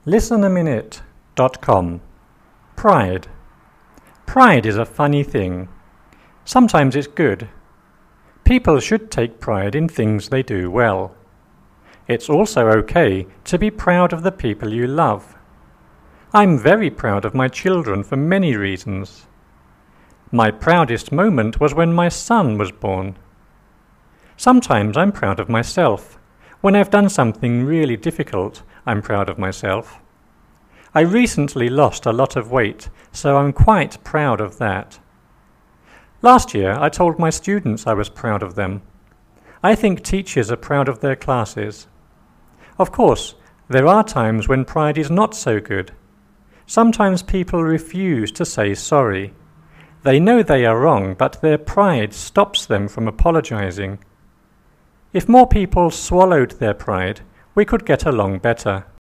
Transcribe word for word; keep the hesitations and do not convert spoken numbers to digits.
listen a minute dot com. Pride. Pride is a funny thing. Sometimes it's good. People should take pride in things they do well. It's also okay to be proud of the people you love. I'm very proud of my children for many reasons. My proudest moment was when my son was born. Sometimes I'm proud of myself. When I've done something really difficult, I'm proud of myself. I recently lost a lot of weight, so I'm quite proud of that. Last year, I told my students I was proud of them. I think teachers are proud of their classes. Of course, there are times when pride is not so good. Sometimes people refuse to say sorry. They know they are wrong, but their pride stops them from apologizing. If more people swallowed their pride, we could get along better.